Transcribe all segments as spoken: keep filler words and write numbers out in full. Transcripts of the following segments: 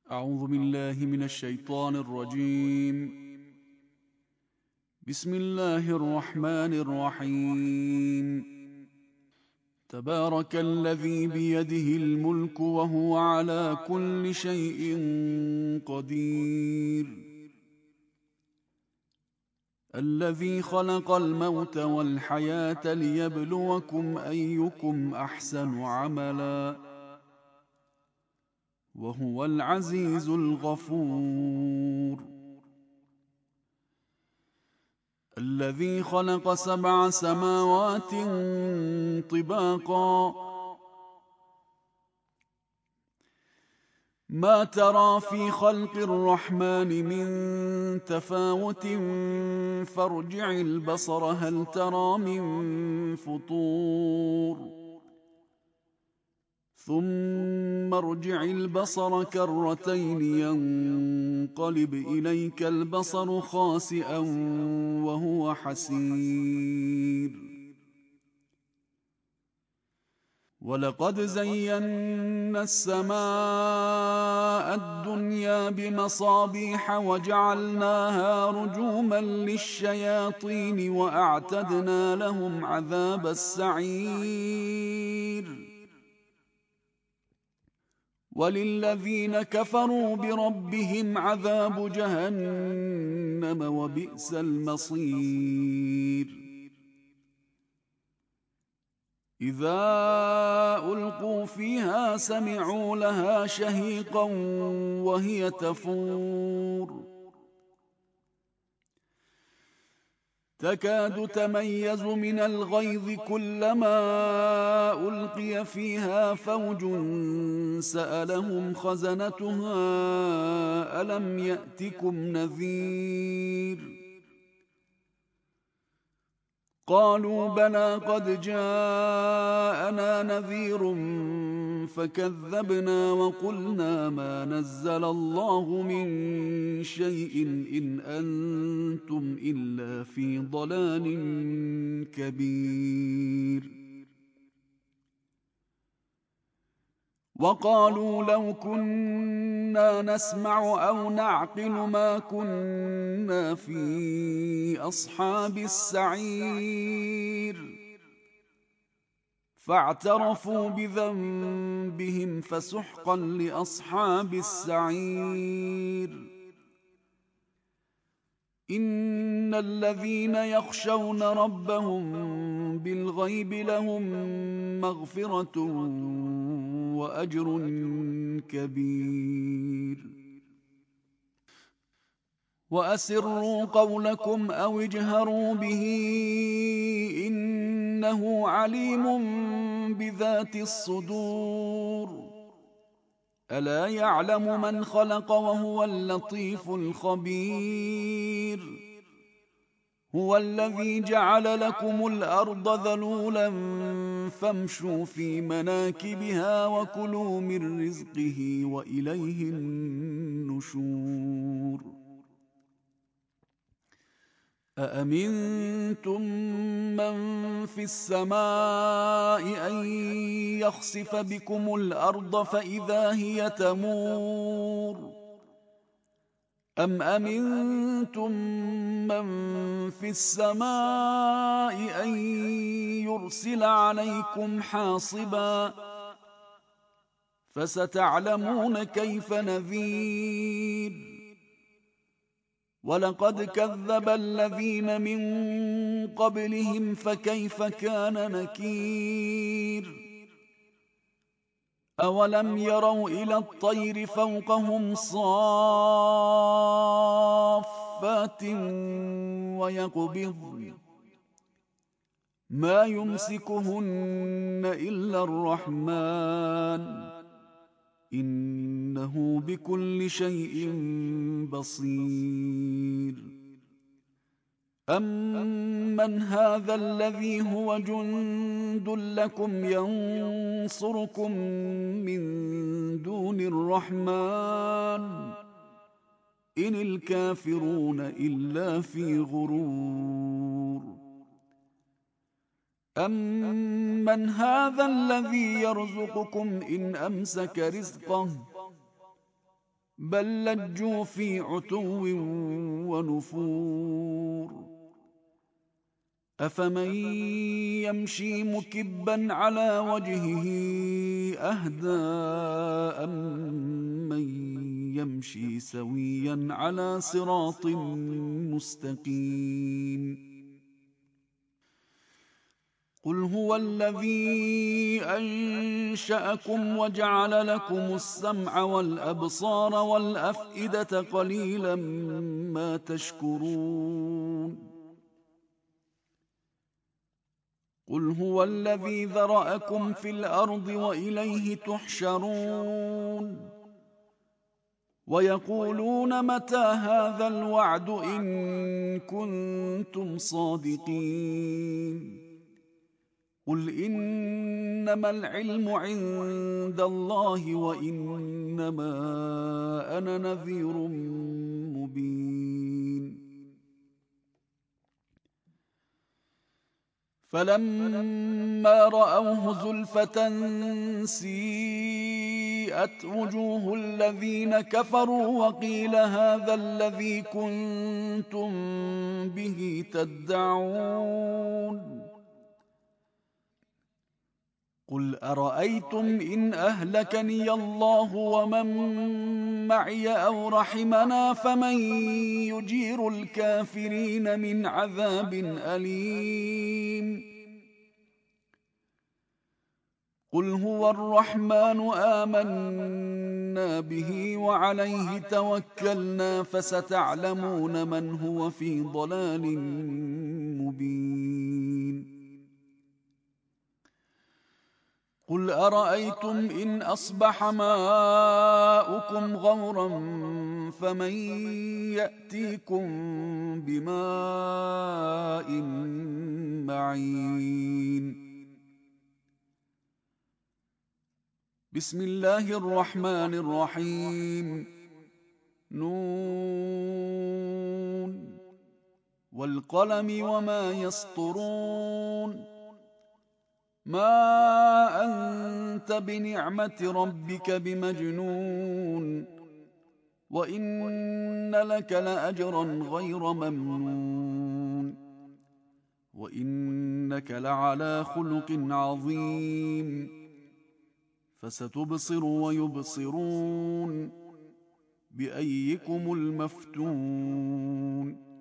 أعوذ بالله من الشيطان الرجيم. بسم الله الرحمن الرحيم. تبارك الذي بيده الملك وهو على كل شيء قدير. الذي خلق الموت والحياة ليبلوكم أيكم أحسن عملا وهو العزيز الغفور. الذي خلق سبع سماوات طباقا ما ترى في خلق الرحمن من تفاوت فارجع البصر هل ترى من فطور ثم ارجع البصر كرتين ينقلب إليك البصر خاسئا وهو حسير. ولقد زينا السماء الدنيا بمصابيح وجعلناها رجوما للشياطين وأعتدنا لهم عذاب السعير. وللذين كفروا بربهم عذاب جهنم وبئس المصير. إذا ألقوا فيها سمعوا لها شهيقا وهي تفور تكاد تميز من الغيظ كلما ألقي فيها فوج سألهم خزنتها ألم يأتكم نذير قالوا بلى قد جاءنا نذير فكذبنا وقلنا ما نزل الله من شيء إن أنتم إلا في ضلال كبير. وقالوا لو كنا نسمع أو نعقل ما كنا في أصحاب السعير فاعترفوا بذنبهم فسحقا لأصحاب السعير. إن الذين يخشون ربهم بالغيب لهم مغفرة وأجر كبير. وأسروا قولكم أو اجهروا به إنه عليم بذات الصدور. ألا يعلم من خلق وهو اللطيف الخبير. هو الذي جعل لكم الأرض ذلولا فامشوا في مناكبها وكلوا من رزقه وإليه النشور. أأمنتم من في السماء أن يخسف بكم الأرض فإذا هي تمور أم أمنتم من في السماء أن يرسل عليكم حاصبا فستعلمون كيف نذير. ولقد كذب الذين من قبلهم فكيف كان نكير. أولم يروا إلى الطير فوقهم صافات ويقبضن ما يمسكهن إلا الرحمن إنه بكل شيء بصير. أمن هذا الذي هو جند لكم ينصركم من دون الرحمن إن الكافرون إلا في غرور. أمن هذا الذي يرزقكم إن أمسك رزقه بل لجوا في عتو ونفور أفمن يمشي مكبا على وجهه أهدى أمن يمشي سويا على صراط مستقيم قل هو الذي أنشأكم وجعل لكم السمع والأبصار والأفئدة قليلا ما تشكرون قل هو الذي ذرأكم في الأرض وإليه تحشرون ويقولون متى هذا الوعد إن كنتم صادقين قل إنما العلم عند الله وإنما أنا نذير مبين فلما رأوه زلفة سيئت وجوه الذين كفروا وقيل هذا الذي كنتم به تدعون قل أرأيتم إن أهلكني الله ومن معي أو رحمنا فمن يجير الكافرين من عذاب أليم قل هو الرحمن آمنا به وعليه توكلنا فستعلمون من هو في ضلال مبين قل أرأيتم إن أصبح ماؤكم غورا فمن يأتيكم بماء معين بسم الله الرحمن الرحيم نون والقلم وما يسطرون ما أنت بنعمة ربك بمجنون وإن لك لأجرا غير ممنون وإنك لعلى خلق عظيم فستبصر ويبصرون بأيكم المفتون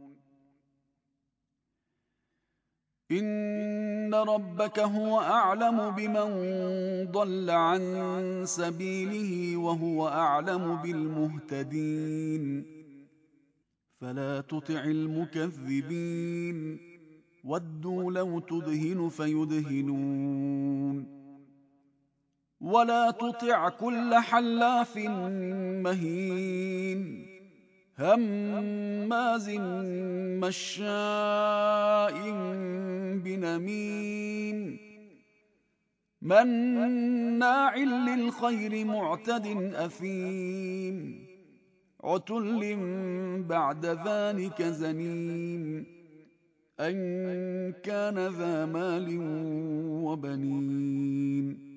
إن ربك هو أعلم بمن ضل عن سبيله وهو أعلم بالمهتدين فلا تطع المكذبين ودوا لو تدهن فيدهنون ولا تطع كل حلاف مهين هماز مشاء بنميم مناع للخير معتد أثيم عتل بعد ذلك زنيم أن كان ذا مال وبنين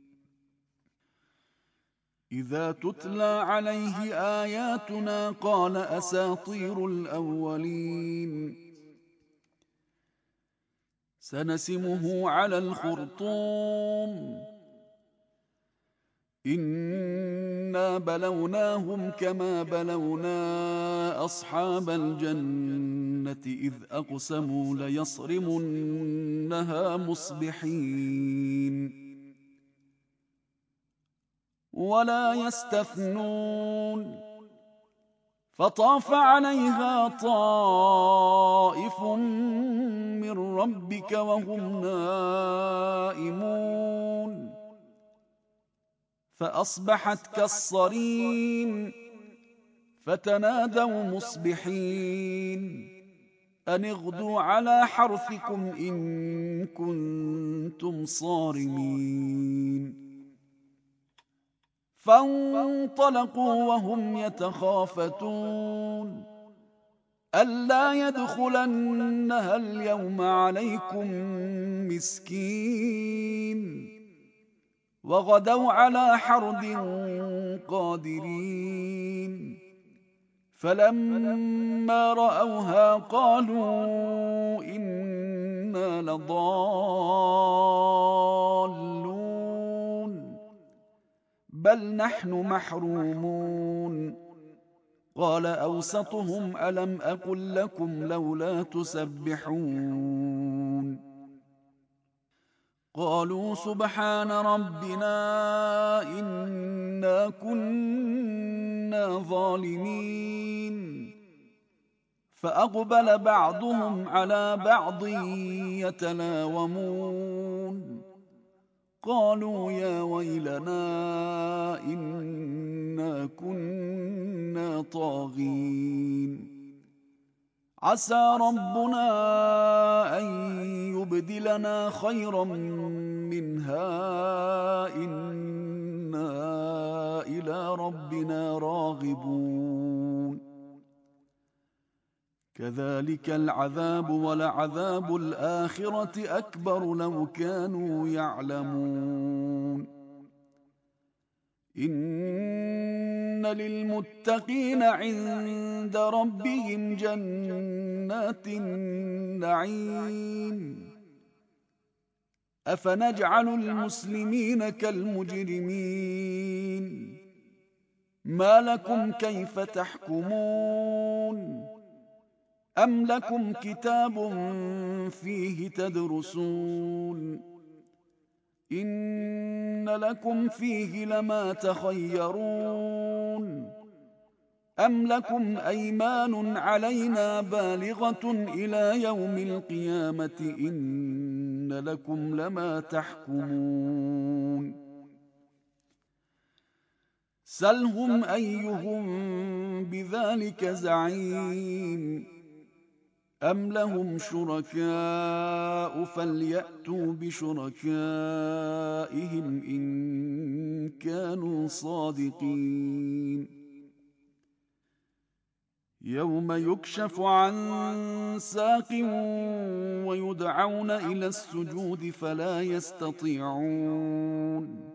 إذا تتلى عليه آياتنا قال أساطير الأولين سنسمه على الخرطوم إنا بلوناهم كما بلونا أصحاب الجنة إذ أقسموا ليصرمنها مصبحين ولا يستثنون فطاف عليها طائف من ربك وهم نائمون فأصبحت كالصريم فتنادوا مصبحين أن اغدوا على حرثكم إن كنتم صارمين فانطلقوا وهم يتخافتون ألا يدخلنها اليوم عليكم مسكين وغدوا على حرد قادرين فلما رأوها قالوا إنا لضالون بل نحن محرومون قال أوسطهم ألم أقل لكم لولا تسبحون قالوا سبحان ربنا إنا كنا ظالمين فأقبل بعضهم على بعض يتلاومون قالوا يا ويلنا إنا كنا طاغين عسى ربنا أن يبدلنا خيرا منها إنا إلى ربنا راغبون كذلك العذاب ولعذاب الآخرة أكبر لو كانوا يعلمون إن للمتقين عند ربهم جنات النعيم أفنجعل المسلمين كالمجرمين ما لكم كيف تحكمون أم لكم كتاب فيه تدرسون إن لكم فيه لما تخيرون أم لكم أيمان علينا بالغة إلى يوم القيامة إن لكم لما تحكمون سلهم أيهم بذلك زعيم أم لهم شركاء فليأتوا بشركائهم إن كانوا صادقين يوم يكشف عن ساق ويدعون إلى السجود فلا يستطيعون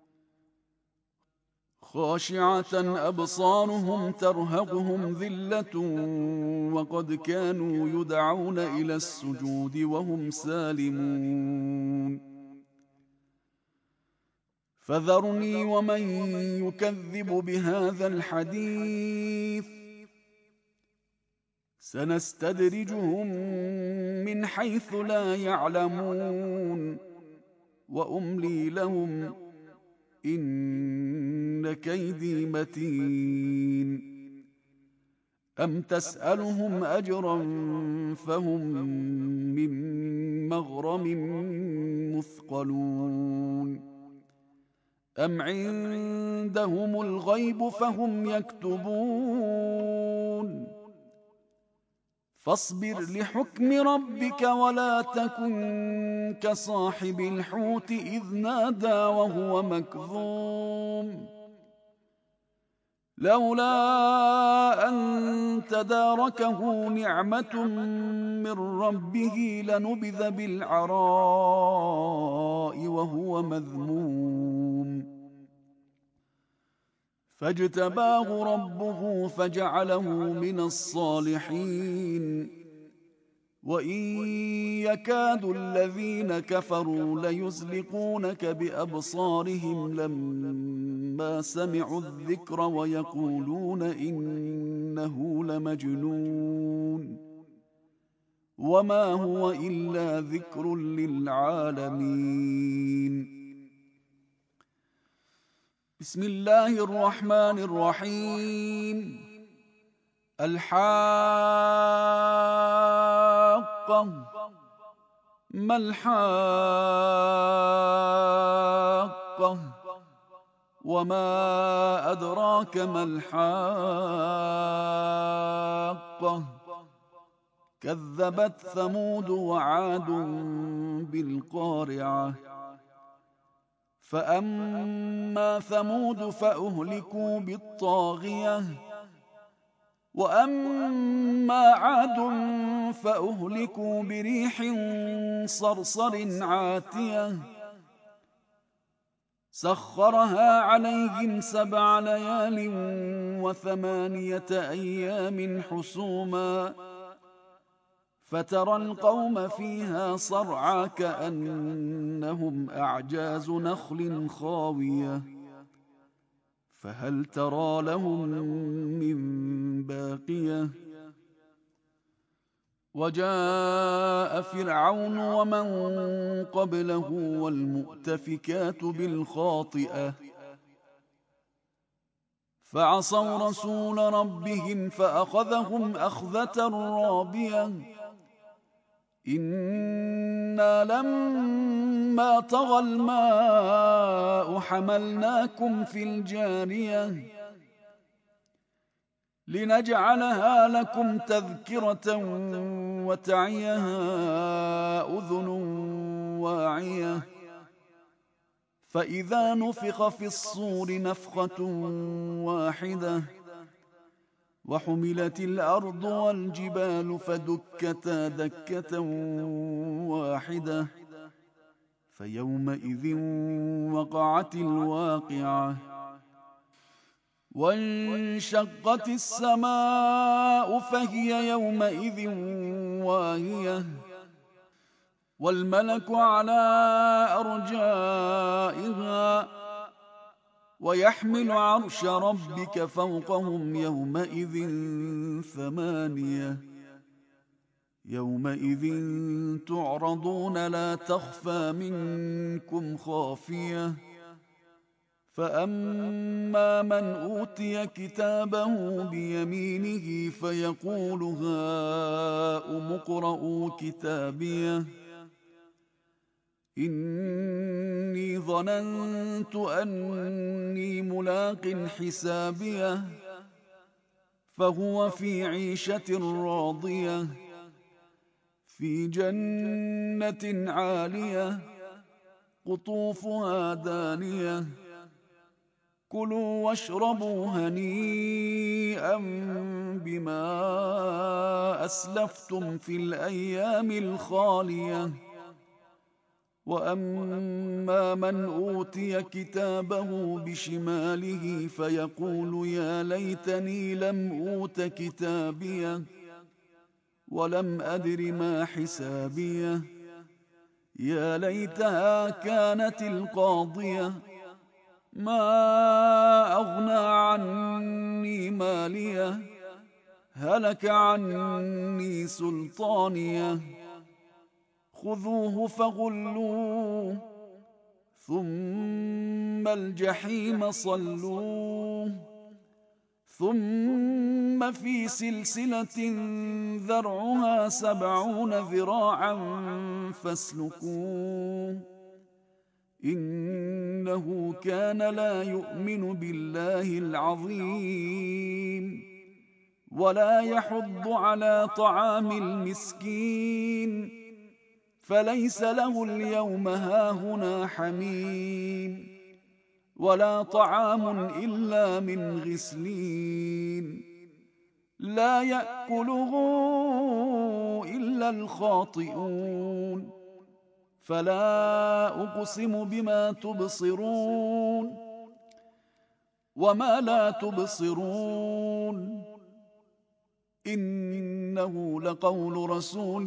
خاشعة أبصارهم ترهقهم ذلة وقد كانوا يدعون إلى السجود وهم سالمون فذرني ومن يكذب بهذا الحديث سنستدرجهم من حيث لا يعلمون وأملي لهم إن كيدي متين أم تسألهم أجرا فهم من مغرم مثقلون أم عندهم الغيب فهم يكتبون فاصبر لحكم ربك ولا تكن كصاحب الحوت إذ نادى وهو مكظوم لولا أن تداركه نعمة من ربه لنبذ بالعراء وهو مذموم فاجتباه ربه فجعله من الصالحين وإن يكاد الذين كفروا ليزلقونك بأبصارهم لما سمعوا الذكر ويقولون إنه لمجنون وما هو إلا ذكر للعالمين بسم الله الرحمن الرحيم الحاقة ما الحاقة وما أدراك ما الحاقة كذبت ثمود وعاد بالقارعة فأما ثمود فأهلكوا بالطاغية وأما عاد فأهلكوا بريح صرصر عاتية سخرها عليهم سبع ليال وثمانية أيام حسوما فترى القوم فيها صرعى كأنهم أعجاز نخل خاوية فهل ترى لهم من باقية وجاء فرعون ومن قبله والمؤتفكات بالخاطئة فعصوا رسول ربهم فأخذهم أخذة رابية إنا لما طغى الماء حملناكم في الجارية لنجعلها لكم تذكرة وتعيها أذن واعية فإذا نفخ في الصور نفخة واحدة وحملت الأرض والجبال فدكتا دكة واحدة فيومئذ وقعت الواقعة وانشقت السماء فهي يومئذ واهية والملك على أرجائها ويحمل عرش ربك فوقهم يومئذ ثمانية يومئذ تعرضون لا تخفى منكم خافية فأما من أوتي كتابه بيمينه فيقول هاؤم اقرءوا كتابيه إني ظننت أني ملاق حسابيه فهو في عيشة راضية في جنة عالية قطوفها دانية كلوا واشربوا هنيئا بما أسلفتم في الأيام الخالية وأما من أوتي كتابه بشماله فيقول يا ليتني لم أوت كتابيه ولم أدر ما حسابيه يا ليتها كانت القاضية ما أغنى عني ماليه هلك عني سلطانيه خذوه فغلوه ثم الجحيم صلوه ثم في سلسلة ذرعها سبعون ذراعا فاسلكوه إنه كان لا يؤمن بالله العظيم ولا يحض على طعام المسكين فليس له اليوم هاهنا حميم ولا طعام إلا من غسلين لا يأكله إلا الخاطئون فلا أقسم بما تبصرون وما لا تبصرون إنه لقول رسول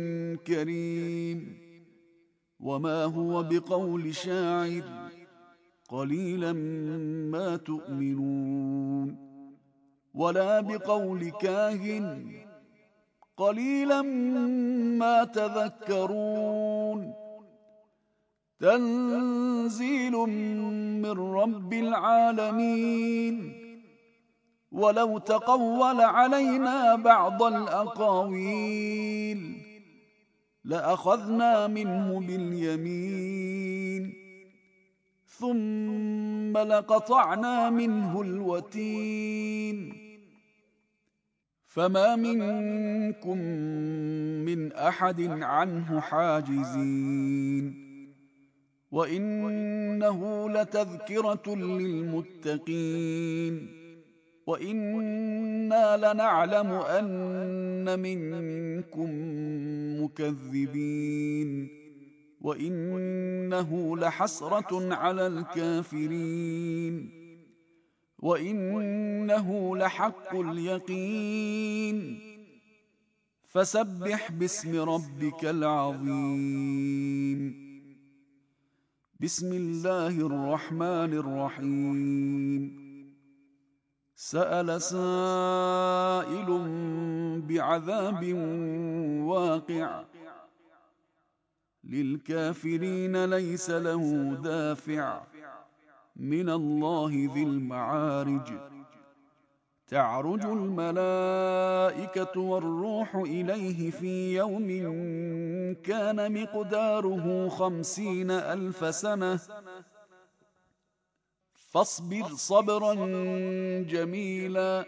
كريم وما هو بقول شاعر قليلا ما تؤمنون ولا بقول كاهن قليلا ما تذكرون تنزيل من رب العالمين ولو تقول علينا بعض الأقاويل لأخذنا منه باليمين ثم لقطعنا منه الوتين فما منكم من أحد عنه حاجزين وإنه لتذكرة للمتقين وإنا لنعلم أن منكم مكذبين وإنه لحسرة على الكافرين وإنه لحق اليقين فسبح باسم ربك العظيم. بسم الله الرحمن الرحيم. سأل سائل بعذاب واقع للكافرين ليس له دافع من الله ذي المعارج. تعرج الملائكة والروح إليه في يوم كان مقداره خمسين ألف سنة فاصبر صبرا جميلا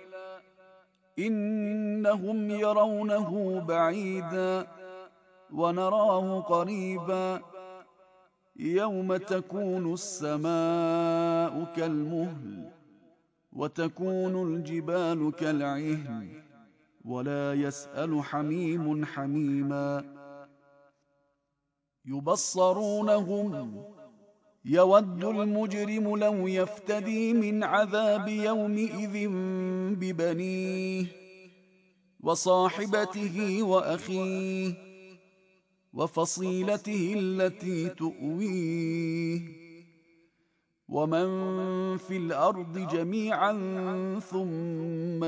إنهم يرونه بعيدا ونراه قريبا يوم تكون السماء كالمهل وتكون الجبال كالعهن ولا يسأل حميم حميما. يبصرونهم يود المجرم لو يفتدي من عذاب يومئذ ببنيه وصاحبته وأخيه وفصيلته التي تؤويه ومن في الأرض جميعا ثم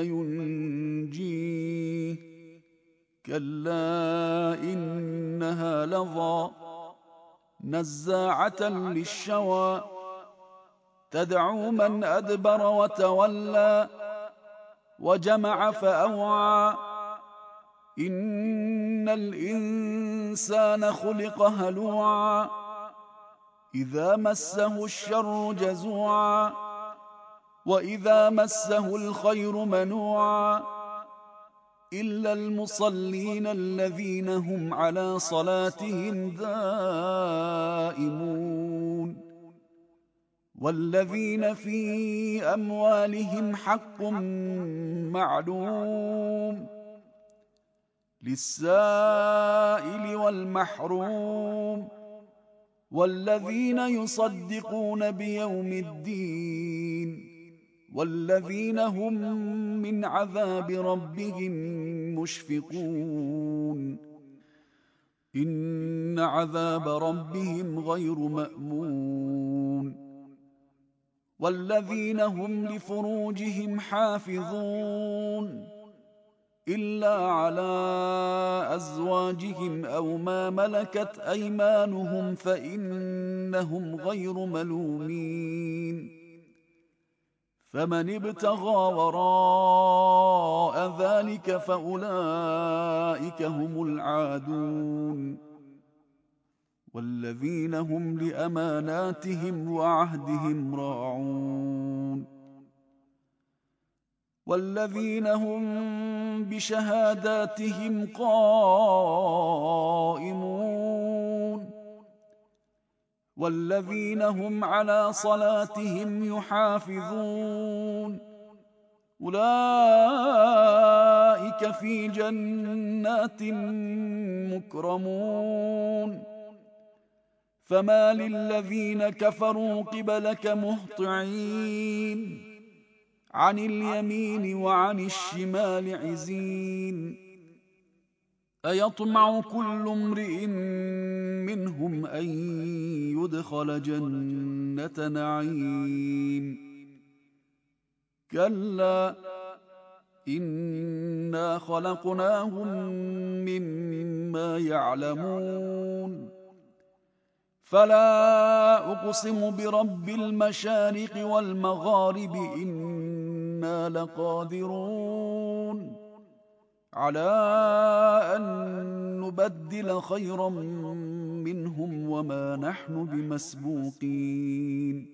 ينجيه كلا إنها لظى نزاعة للشوى تدعو من أدبر وتولى وجمع فأوعى إن الإنسان خلق هلوعا إذا مسه الشر جزوعا وإذا مسه الخير منوعا إلا المصلين الذين هم على صلاتهم دائمون والذين في أموالهم حق معلوم للسائل والمحروم والذين يصدقون بيوم الدين والذين هم من عذاب ربهم مشفقون إن عذاب ربهم غير مأمون والذين هم لفروجهم حافظون إلا على أزواجهم أو ما ملكت أيمانهم فإنهم غير ملومين فمن ابتغى وراء ذلك فأولئك هم العادون والذين هم لأماناتهم وعهدهم راعون والذين هم بشهاداتهم قائمون والذين هم على صلاتهم يحافظون أولئك في جنات مكرمون فما للذين كفروا قبلك مهطعين عن اليمين وعن الشمال عزين أيطمع كل امرئ منهم أن يدخل جنة نعيم كلا إنا خلقناهم مما يعلمون فلا أقسم برب المشارق والمغارب إنا لقادرون على أن نبدل خيرا منهم وما نحن بمسبوقين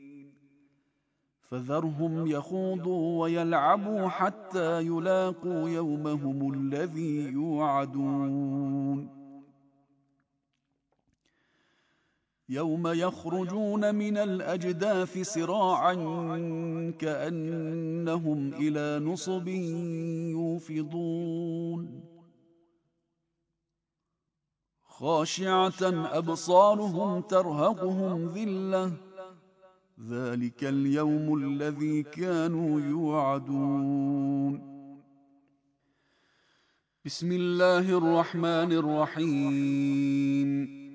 فذرهم يخوضوا ويلعبوا حتى يلاقوا يومهم الذي يوعدون يوم يخرجون من الأجداث سراعا كأنهم إلى نصب يوفضون خاشعة أبصارهم ترهقهم ذلة ذلك اليوم الذي كانوا يوعدون. بسم الله الرحمن الرحيم.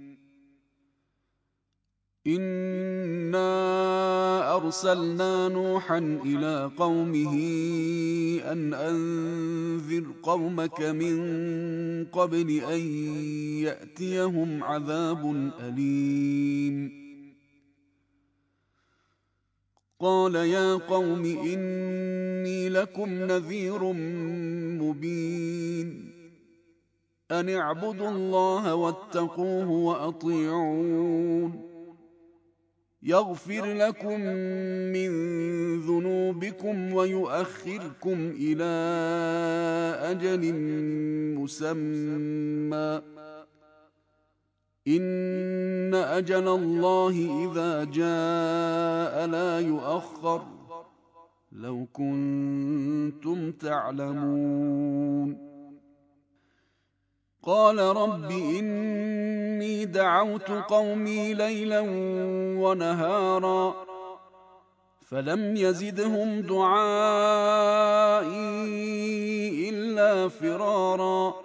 إنا أرسلنا نوحا إلى قومه أن أنذر قومك من قبل أن يأتيهم عذاب أليم. قال يا قوم إني لكم نذير مبين. أن اعبدوا الله واتقوه وأطيعون. يغفر لكم من ذنوبكم ويؤخركم إلى أجل مسمى. إن أجل الله إذا جاء لا يؤخر لو كنتم تعلمون. قال رب إني دعوت قومي ليلا ونهارا فلم يزدهم دعائي إلا فرارا.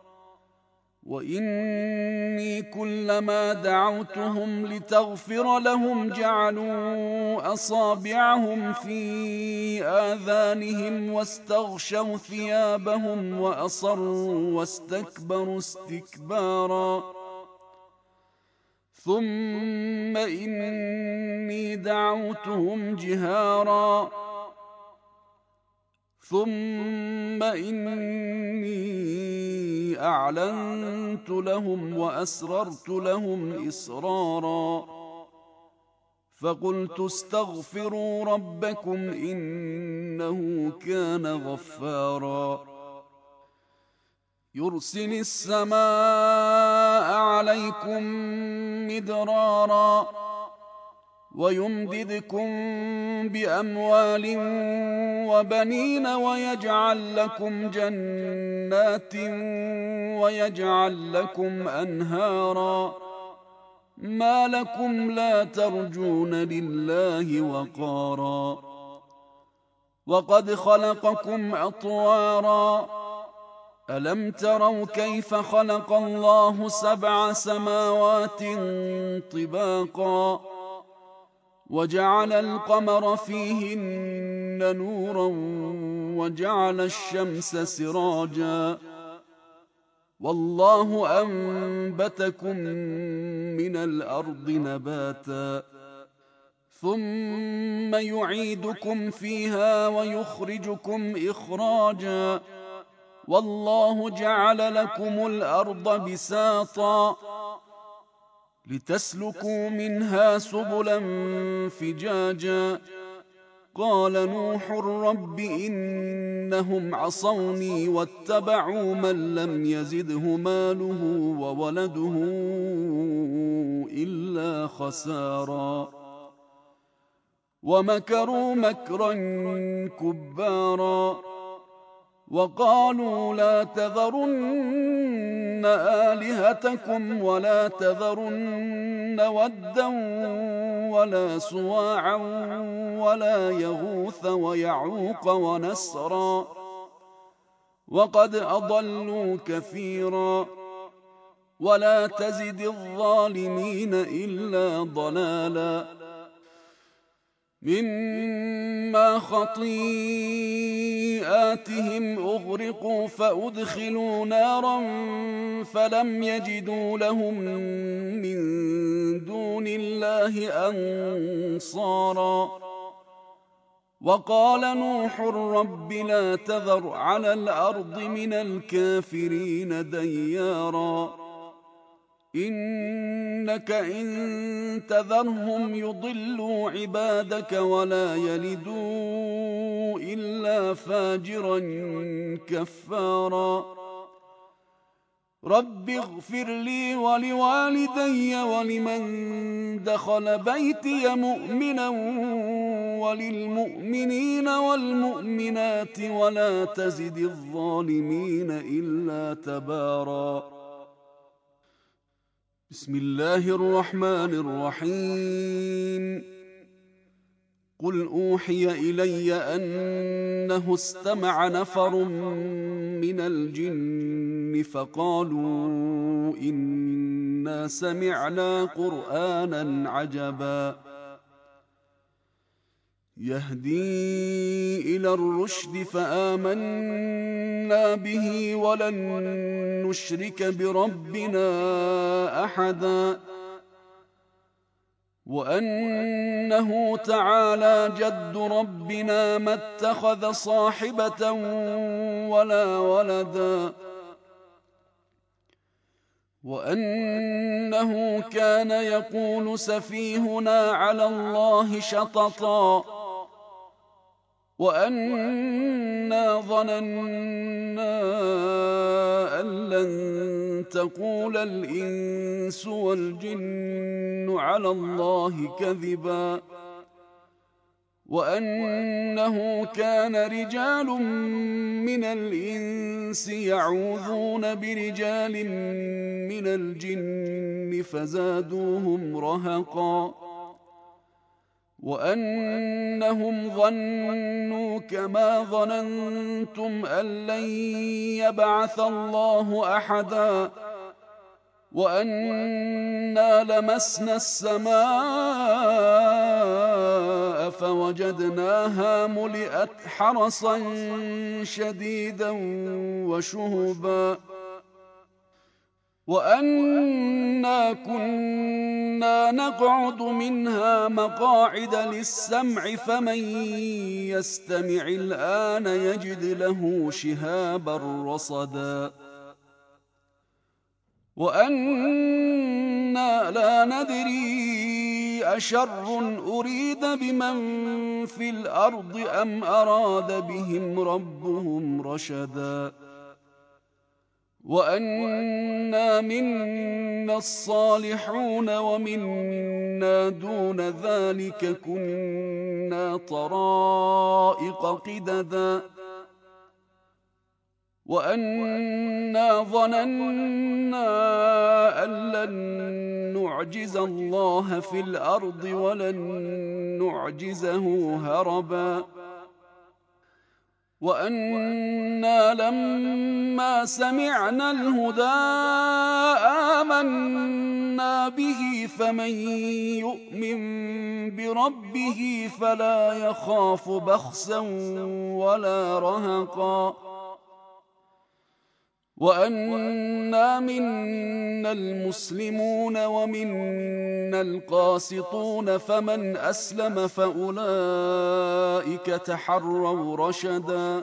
وإني كلما دعوتهم لتغفر لهم جعلوا أصابعهم في آذانهم واستغشوا ثيابهم وأصروا واستكبروا استكبارا. ثم إني دعوتهم جهارا ثم إني أعلنت لهم وأسررت لهم إسرارا. فقلت استغفروا ربكم إنه كان غفارا. يرسل السماء عليكم مدرارا ويمددكم بأموال وبنين ويجعل لكم جنات ويجعل لكم أنهارا. ما لكم لا ترجون لله وقارا. وقد خلقكم أطوارا. ألم تروا كيف خلق الله سبع سماوات طباقا وجعل القمر فيهن نورا وجعل الشمس سراجا. والله أنبتكم من الأرض نباتا ثم يعيدكم فيها ويخرجكم إخراجا. والله جعل لكم الأرض بساطا لتسلكوا منها سبلا فجاجا. قال نوح رب إنهم عصوني واتبعوا من لم يزده ماله وولده إلا خسارا. ومكروا مكرا كبارا وقالوا لا تذرن آلهتكم ولا تذرن ودا ولا سواعا ولا يغوث ويعوق ونسرا وقد أضلوا كثيرا. ولا تزد الظالمين إلا ضلالا. مما خطيئاتهم أغرقوا فأدخلوا نارا فلم يجدوا لهم من دون الله أنصارا. وقال نوح رب لا تذر على الأرض من الكافرين ديارا. إنك إن تذرهم يضلوا عبادك ولا يلدوا إلا فاجرا كفارا. رب اغفر لي ولوالدي ولمن دخل بيتي مؤمنا وللمؤمنين والمؤمنات ولا تزد الظالمين إلا تبارا. بسم الله الرحمن الرحيم. قل أوحي إلي أنه استمع نفر من الجن فقالوا إنا سمعنا قرآنا عجبا يهدي إلى الرشد فآمنا به ولن نشرك بربنا أحدا وأنه تعالى جد ربنا ما اتخذ صاحبة ولا ولدا وأنه كان يقول سفيهنا على الله شططا وأنا ظننا أن لن تقول الإنس والجن على الله كذبا وأنه كان رجال من الإنس يعوذون برجال من الجن فزادوهم رهقا وأنهم ظنوا كما ظننتم أن لن يبعث الله أحدا وأنا لمسنا السماء فوجدناها ملئت حرسا شديدا وشهبا وأنا كنا نقعد منها مقاعد للسمع فمن يستمع الآن يجد له شهابا رصدا وأنا لا ندري أشر أريد بمن في الأرض أم أراد بهم ربهم رشدا وأنا منا الصالحون ومنا دون ذلك كنا طرائق قددا وأنا ظننا أن لن نعجز الله في الأرض ولن نعجزه هربا وأنا لما سمعنا الهدى آمنا به فمن يؤمن بربه فلا يخاف بخسا ولا رهقا وأنا منا المسلمون ومنا القاسطون فمن أسلم فأولئك تحروا رشدا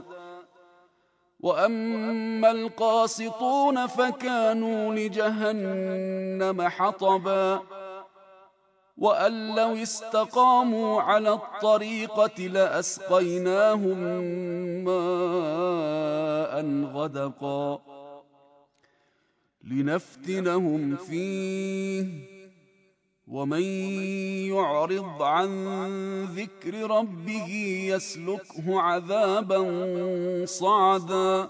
وأما القاسطون فكانوا لجهنم حطبا وأن لو استقاموا على الطريقة لأسقيناهم ماء غدقا لنفتنهم فيه ومن يعرض عن ذكر ربه يسلكه عذابا صعدا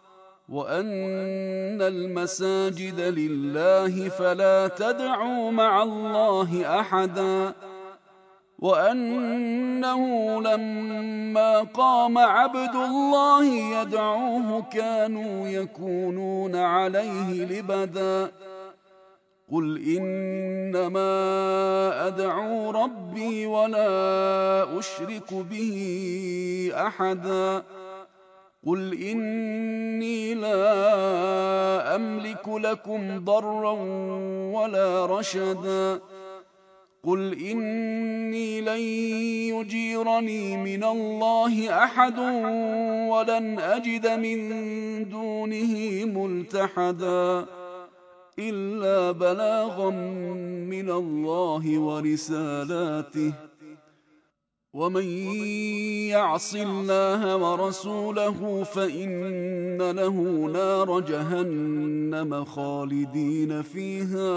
وأن المساجد لله فلا تدعوا مع الله أحدا وأنه لما قام عبد الله يدعوه كانوا يكونون عليه لبدا قل إنما أدعو ربي ولا أشرك به أحدا قل إني لا أملك لكم ضرا ولا رشدا قل إني لن يجيرني من الله أحد ولن أجد من دونه ملتحدا إلا بلاغا من الله ورسالاته ومن يعص الله ورسوله فإن له نار جهنم خالدين فيها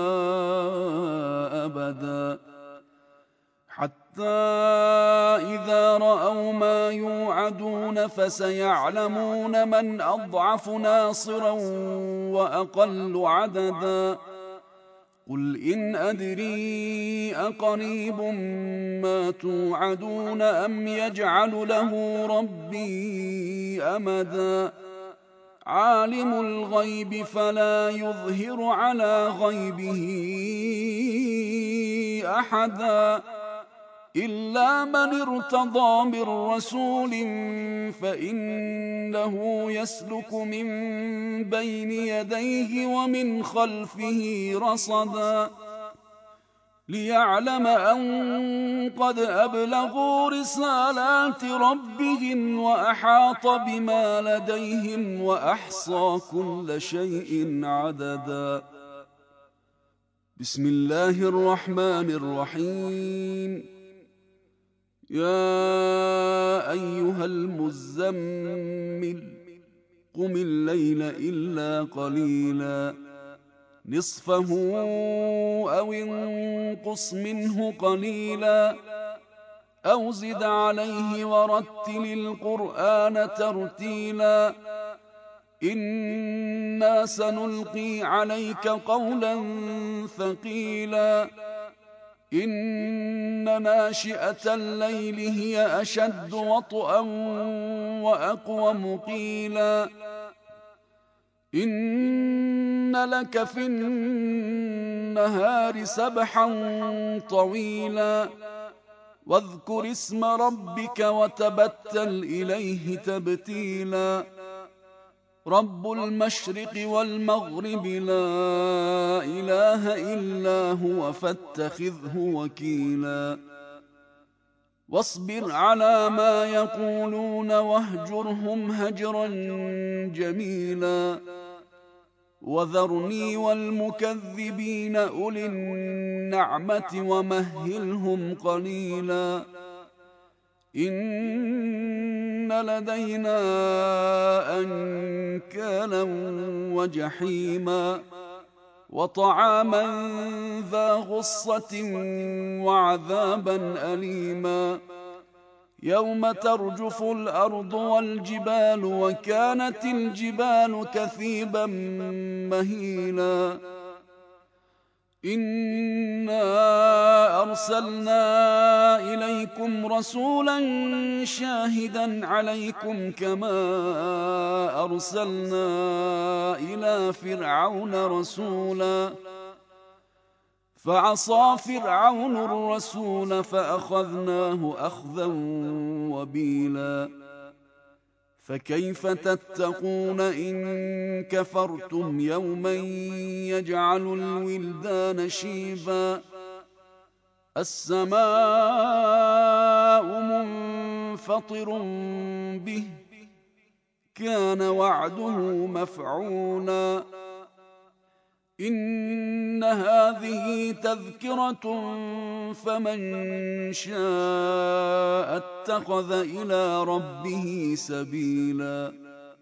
أبدا حتى إذا رأوا ما يوعدون فسيعلمون من أضعف ناصرا وأقل عددا قل إن أدري أقريب ما توعدون أم يجعل له ربي أمدا عالم الغيب فلا يظهر على غيبه أحدا إلا من ارتضى من رسول فإنه يسلك من بين يديه ومن خلفه رصدا ليعلم أن قد أبلغوا رسالات ربهم وأحاط بما لديهم وأحصى كل شيء عددا. بسم الله الرحمن الرحيم. يا أيها المزمل قم الليل إلا قليلا نصفه أو انقص منه قليلا أو زد عليه ورتل القرآن ترتيلا إنا سنلقي عليك قولا ثقيلا إن ناشئة الليل هي أشد وطئا وأقوم قيلا إن لك في النهار سبحا طويلا واذكر اسم ربك وتبتل إليه تبتيلا رب المشرق والمغرب لا إله إلا هو فاتخذه وكيلا واصبر على ما يقولون واهجرهم هجرا جميلا وذرني والمكذبين أولي النعمة ومهلهم قليلا إن لدينا أنكالا وجحيما وطعاما ذا غصة وعذابا أليما يوم ترجف الأرض والجبال وكانت الجبال كثيبا مهيلا إنا أرسلنا إليكم رسولا شاهدا عليكم كما أرسلنا إلى فرعون رسولا فعصى فرعون الرسول فأخذناه أخذا وبيلا فكيف تتقون إن كفرتم يوما يجعل الولدان شيبا السماء منفطر به كان وعده مفعولا إن هذه تذكرة فمن شاء اتخذ إلى ربه سبيلا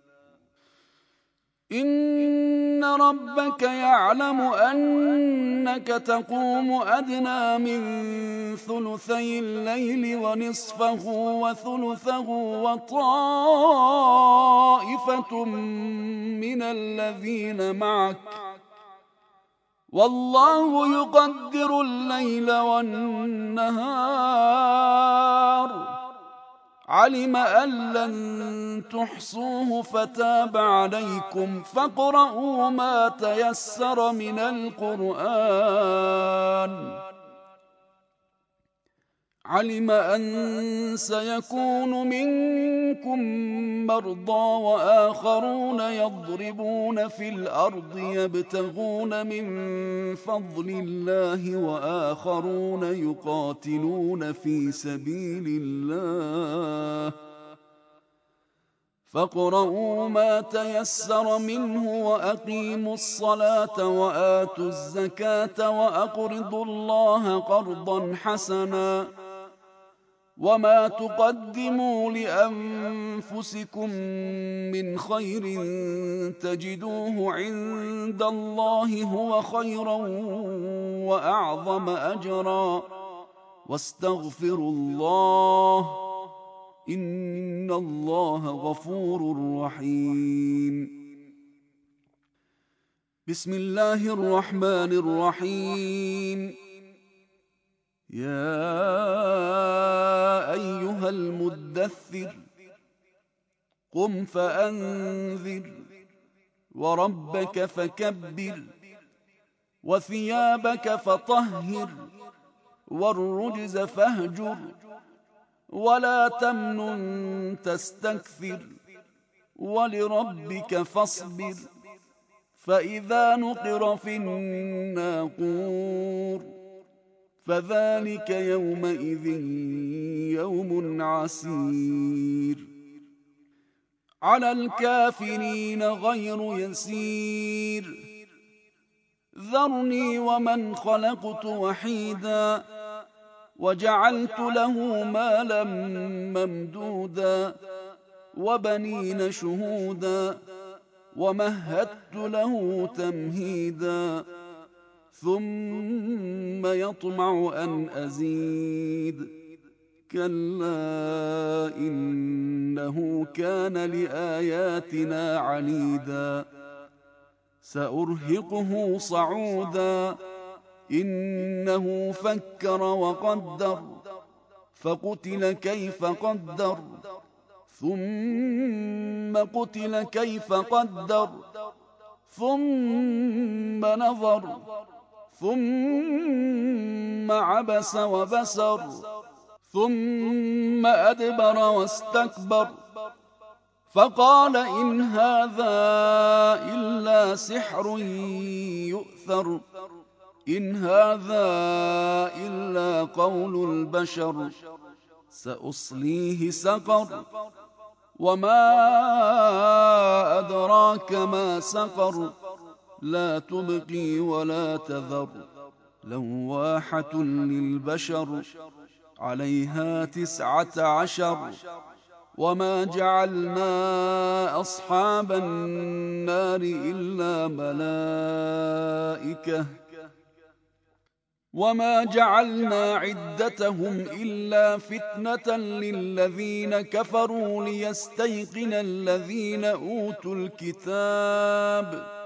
إن ربك يعلم أنك تقوم أدنى من ثلثي الليل ونصفه وثلثه وطائفة من الذين معك والله يقدر الليل والنهار علم أن لن تحصوه فتاب عليكم فاقرؤوا ما تيسر من القرآن علم أن سيكون منكم مرضى وآخرون يضربون في الأرض يبتغون من فضل الله وآخرون يقاتلون في سبيل الله فاقرؤوا ما تيسر منه وأقيموا الصلاة وآتوا الزكاة وأقرضوا الله قرضا حسنا وما تقدموا لأنفسكم من خير تجدوه عند الله هو خيرا وأعظم أجرا واستغفروا الله إن الله غفور رحيم بسم الله الرحمن الرحيم. يا أيها المدثر قم فأنذر وربك فكبر وثيابك فطهر والرجز فاهجر ولا تمنن تستكثر ولربك فاصبر فإذا نقر في الناقور فذلك يومئذ يوم عسير على الكافرين غير يسير ذرني ومن خلقت وحيدا وجعلت له مالا ممدودا وبنين شهودا ومهدت له تمهيدا ثم يطمع أن أزيد كلا إنه كان لآياتنا عنيدا سأرهقه صعودا إنه فكر وقدر فقتل كيف قدر ثم قتل كيف قدر ثم نظر ثم عبس وبسر ثم أدبر واستكبر فقال إن هذا إلا سحر يؤثر إن هذا إلا قول البشر سأصليه سقر وما أدراك ما سقر لا تبقي ولا تذر لواحة للبشر عليها تسعة عشر وما جعلنا أصحاب النار إلا ملائكة وما جعلنا عدتهم إلا فتنة للذين كفروا ليستيقن الذين أوتوا الكتاب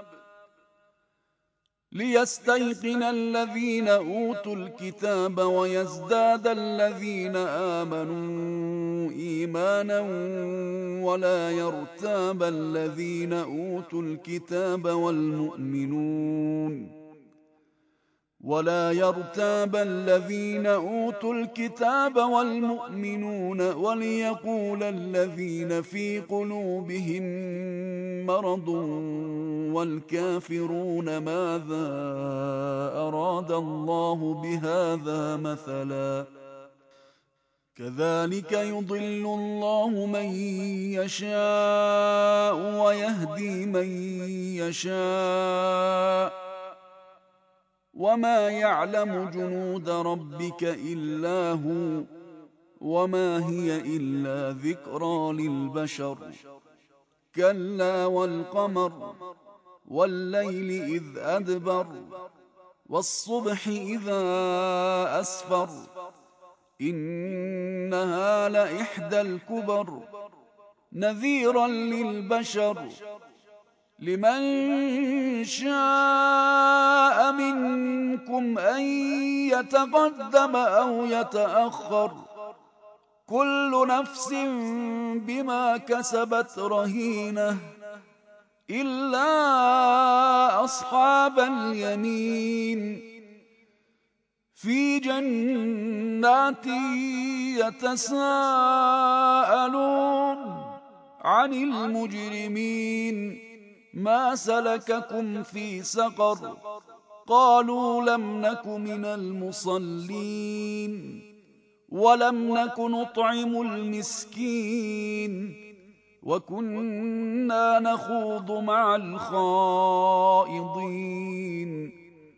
ليستيقن الذين أوتوا الكتاب ويزداد الذين آمنوا إيمانا ولا يرتاب الذين أوتوا الكتاب والمؤمنون ولا يرتاب الذين أوتوا الكتاب والمؤمنون وليقول الذين في قلوبهم مرض والكافرون ماذا أراد الله بهذا مثلا كذلك يضل الله من يشاء ويهدي من يشاء وما يعلم جنود ربك إلا هو وما هي إلا ذكرى للبشر كلا والقمر والليل إذ أدبر والصبح إذا أسفر إنها لإحدى الكبر نذيرا للبشر لمن شاء منكم أن يتقدم أو يتأخر كل نفس بما كسبت رهينة إلا أصحاب اليمين في جنات يتساءلون عن المجرمين ما سلككم في سقر قالوا لم نك من المصلين ولم نك نطعم المسكين وكنا نخوض مع الخائضين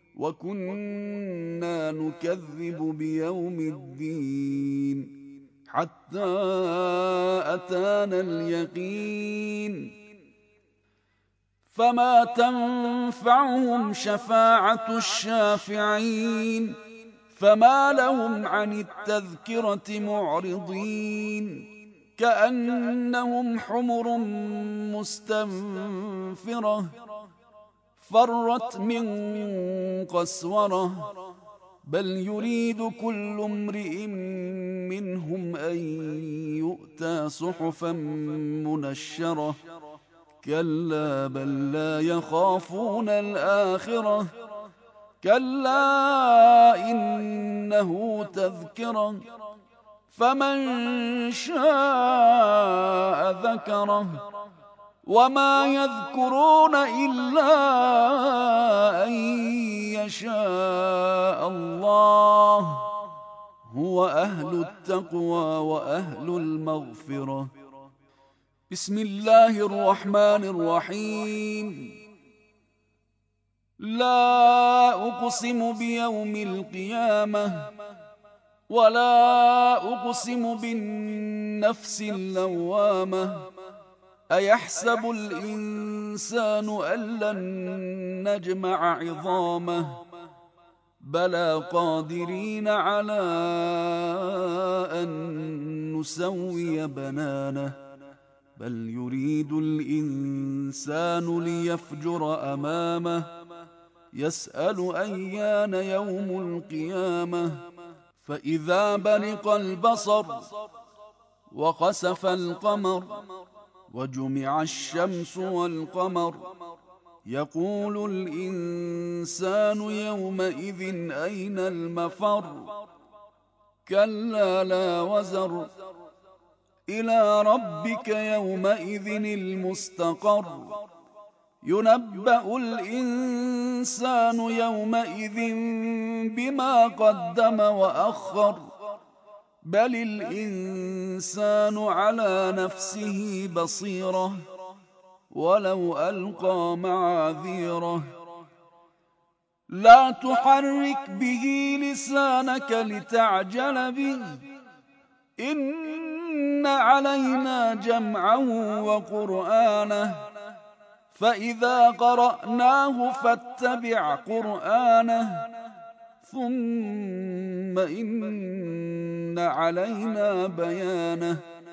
وكنا نكذب بيوم الدين حتى أتانا اليقين فما تنفعهم شفاعة الشافعين فما لهم عن التذكرة معرضين كأنهم حمر مستنفرة فرت من قسورة بل يريد كل امرئ منهم أن يؤتى صحفا منشرة كلا بل لا يخافون الآخرة كلا إنه تذكرة فمن شاء ذكره وما يذكرون إلا أن يشاء الله هو أهل التقوى وأهل المغفرة. بسم الله الرحمن الرحيم. لا أقسم بيوم القيامة ولا أقسم بالنفس اللوامة أيحسب الإنسان أن لن نجمع عظامه بلى قادرين على أن نسوي بنانه بل يريد الإنسان ليفجر أمامه يسأل أيان يوم القيامة فإذا برق البصر وخسف القمر وجمع الشمس والقمر يقول الإنسان يومئذ أين المفر كلا لا وزر إلى ربك يومئذ المستقر ينبأ الإنسان يومئذ بما قدم وأخر بل الإنسان على نفسه بصيرة ولو ألقى معاذيره لا تحرك به لسانك لتعجل به إن علينا جمعه وقرآنه فإذا قرأناه فاتبع قرآنه ثم إن علينا بيانه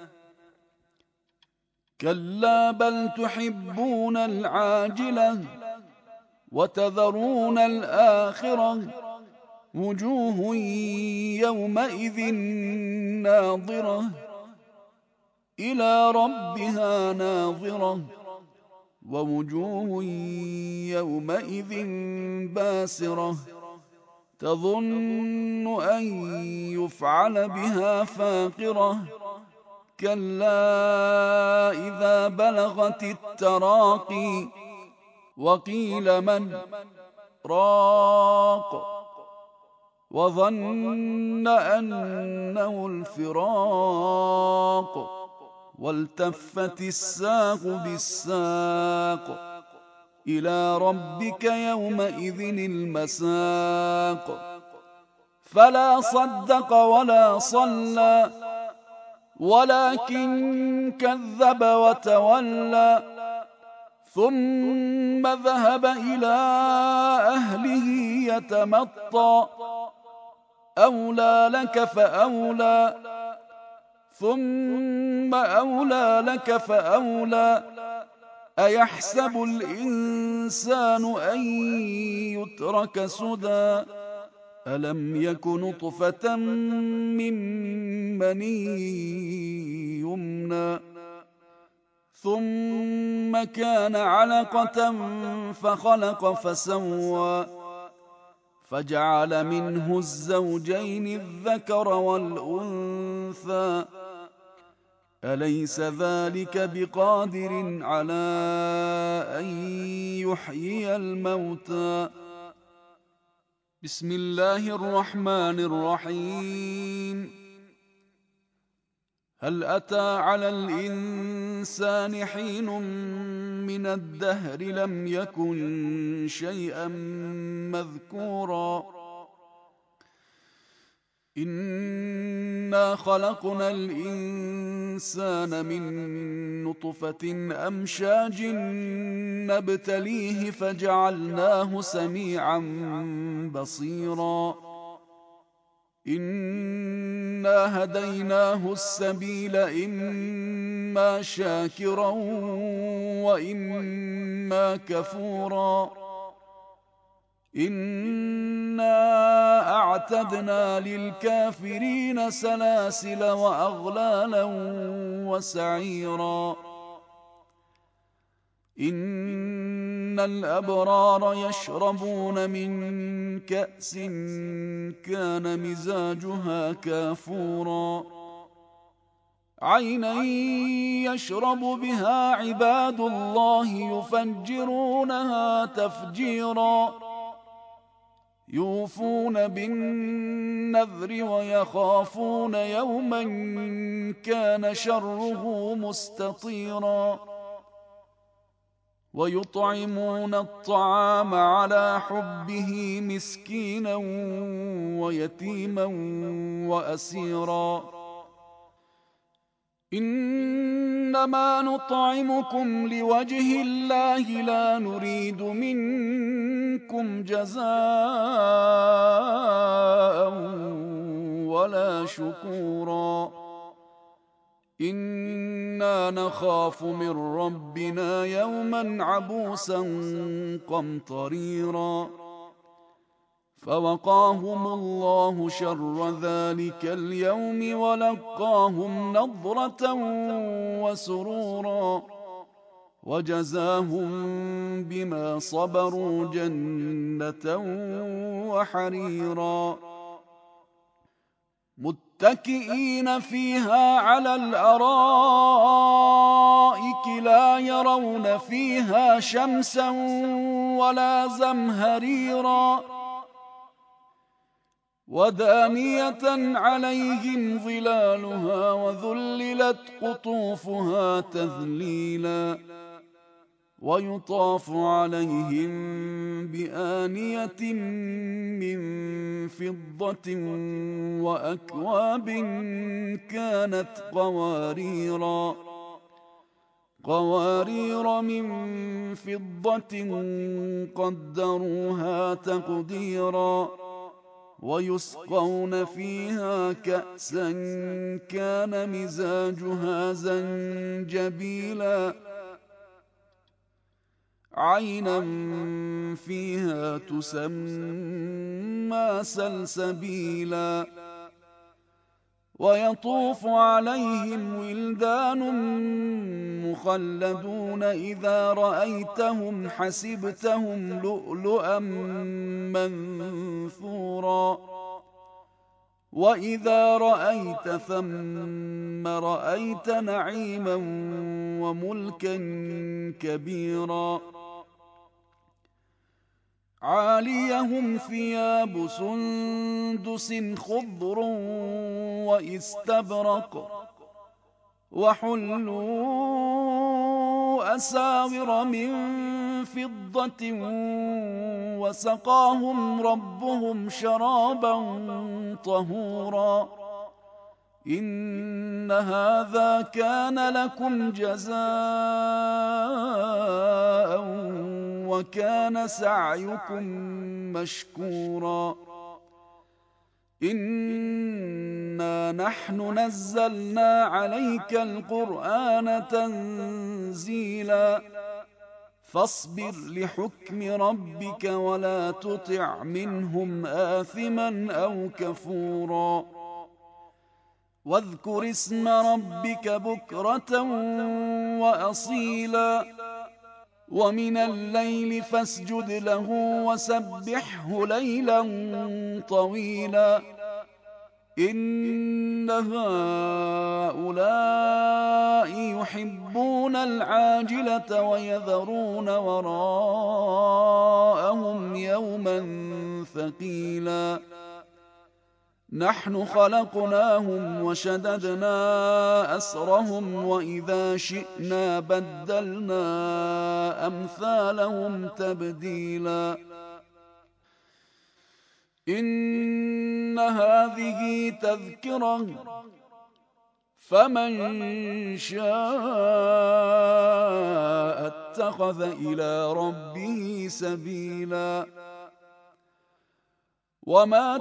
كلا بل تحبون العاجلة وتذرون الآخرة وجوه يومئذ ناظرة إلى ربها ناظرة ووجوه يومئذ باسرة تظن أن يفعل بها فاقرة كلا إذا بلغت التراقي وقيل من راق وظن أنه الفراق والتفت الساق بالساق إلى ربك يومئذ المساق فلا صدق ولا صلى ولكن كذب وتولى ثم ذهب إلى أهله يتمطى أولى لك فأولى ثم أولى لك فأولى أيحسب الإنسان أن يترك سدى ألم يك نطفة من مني يمنى ثم كان علقة فخلق فسوى فجعل منه الزوجين الذكر والأنثى أليس ذلك بقادر على أن يحيي الموتى بسم الله الرحمن الرحيم هل أتى على الإنسان حين من الدهر لم يكن شيئا مذكورا إنا خلقنا الإنسان من نطفة أمشاج نبتليه فجعلناه سميعا بصيرا إنا هديناه السبيل إما شاكرا وإما كفورا إنا أعتدنا للكافرين سلاسل وأغلالا وسعيرا إن الأبرار يشربون من كأس كان مزاجها كافورا عينا يشرب بها عباد الله يفجرونها تفجيرا يوفون بالنذر ويخافون يوما كان شره مستطيرا ويطعمون الطعام على حبه مسكينا ويتيما وأسيرا إنما نطعمكم لوجه الله لا نريد منكم جزاء ولا شكورا إنا نخاف من ربنا يوما عبوسا قمطريرا فوقاهم الله شر ذلك اليوم ولقاهم نضرة وسرورا وجزاهم بما صبروا جنة وحريرا متكئين فيها على الأرائك لا يرون فيها شمسا ولا زمهريرا ودانية عليهم ظلالها وذللت قطوفها تذليلا ويطاف عليهم بآنية من فضة وأكواب كانت قواريرا قوارير من فضة قدروها تقديرا ويسقون فيها كأسا كان مزاجها زنجبيلا عينا فيها تسمى سلسبيلا ويطوف عليهم ولدان مخلدون إذا رأيتهم حسبتهم لؤلؤا منثورا وإذا رأيت ثم رأيت نعيما وملكا كبيرا عاليهم ثياب سندس خضر واستبرق وحلوا أساور من فضة وسقاهم ربهم شرابا طهورا إن هذا كان لكم جزاء وكان سعيكم مشكورا إنا نحن نزلنا عليك القرآن تنزيلا فاصبر لحكم ربك ولا تطع منهم آثما أو كفورا واذكر اسم ربك بكرة وأصيلا ومن الليل فاسجد له وسبحه ليلا طويلا إن هؤلاء يحبون العاجلة ويذرون وراءهم يوما ثقيلا نحن خلقناهم وشددنا أسرهم وإذا شئنا بدلنا أمثالهم تبديلا إن هذه تذكرة فمن شاء اتخذ إلى ربه سبيلا وما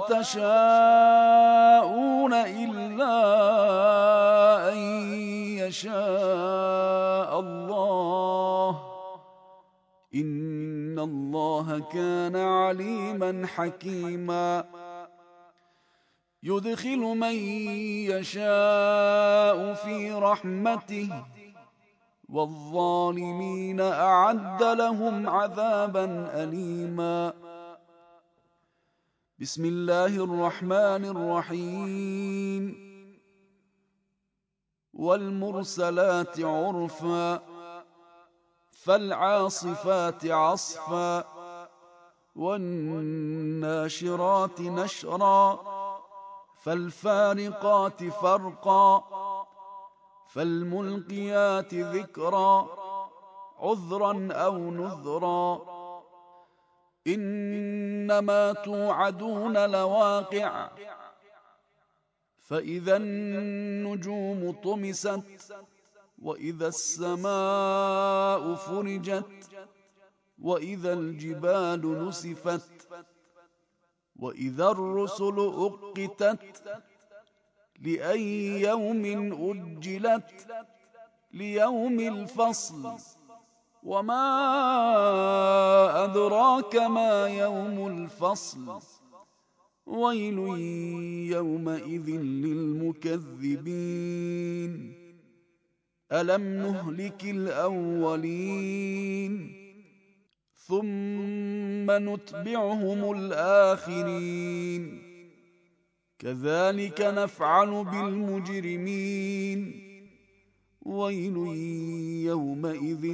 تشاءون إلا أن يشاء الله إن الله كان عليما حكيما يدخل من يشاء في رحمته والظالمين أعد لهم عذابا أليما. بسم الله الرحمن الرحيم. والمرسلات عرفا فالعاصفات عصفا والناشرات نشرا فالفارقات فرقا فالملقيات ذكرا عذرا أو نذرا إنما توعدون لواقع فإذا النجوم طمست وإذا السماء فرجت وإذا الجبال نسفت وإذا الرسل أقتت لأي يوم أجلت ليوم الفصل وما أدراك ما يوم الفصل ويل يومئذ للمكذبين ألم نهلك الأولين ثم نتبعهم الآخرين كذلك نفعل بالمجرمين ويل يومئذ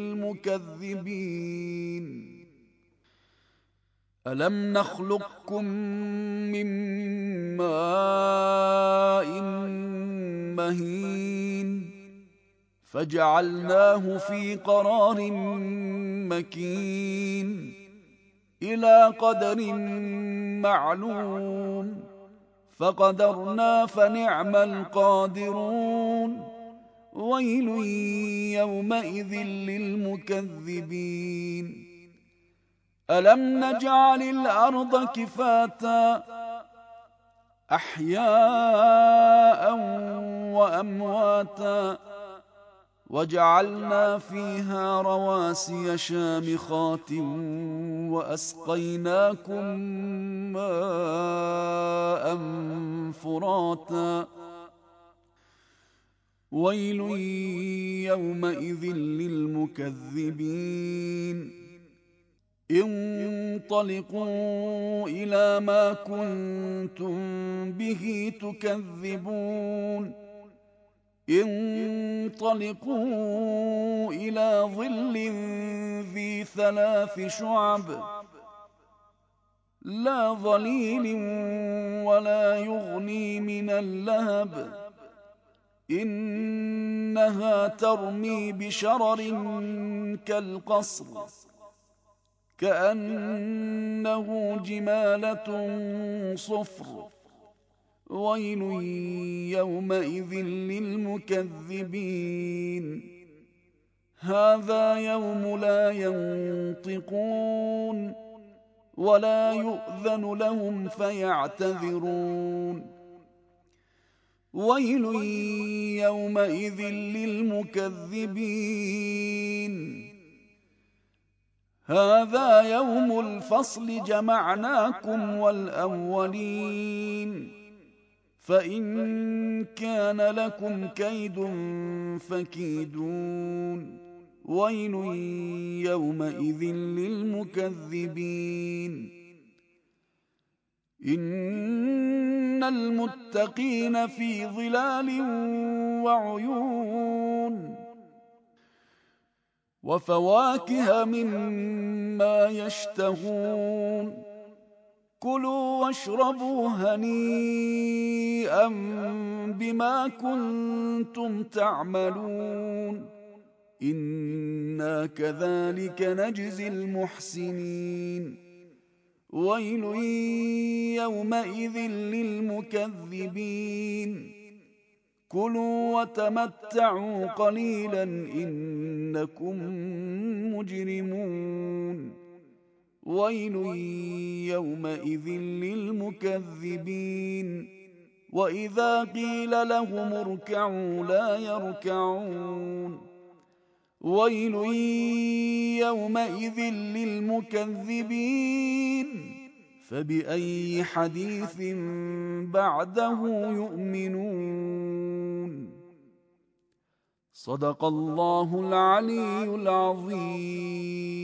للمكذبين ألم نخلقكم من ماء مهين فجعلناه في قرار مكين إلى قدر معلوم فقدرنا فنعم القادرون ويل يومئذ للمكذبين ألم نجعل الأرض كفاتا أحياء وأمواتا وجعلنا فيها رواسي شامخات وأسقيناكم ماء فراتا ويل يومئذ للمكذبين انطلقوا إلى ما كنتم به تكذبون انطلقوا إلى ظل ذي ثلاث شعب لا ظليل ولا يغني من اللهب إنها ترمي بشرر كالقصر كأنه جمالة صفر ويل يومئذ للمكذبين هذا يوم لا ينطقون ولا يؤذن لهم فيعتذرون ويل يومئذ للمكذبين هذا يوم الفصل جمعناكم والأولين فإن كان لكم كيد فكيدون ويل يومئذ للمكذبين إن المتقين في ظلال وعيون وفواكه مما يشتهون كلوا واشربوا هنيئا بما كنتم تعملون إنا كذلك نجزي المحسنين ويل يومئذ للمكذبين كلوا وتمتعوا قليلا إنكم مجرمون ويل يومئذ للمكذبين وإذا قيل لهم اركعوا لا يركعون ويل يومئذ للمكذبين فبأي حديث بعده يؤمنون صدق الله العلي العظيم.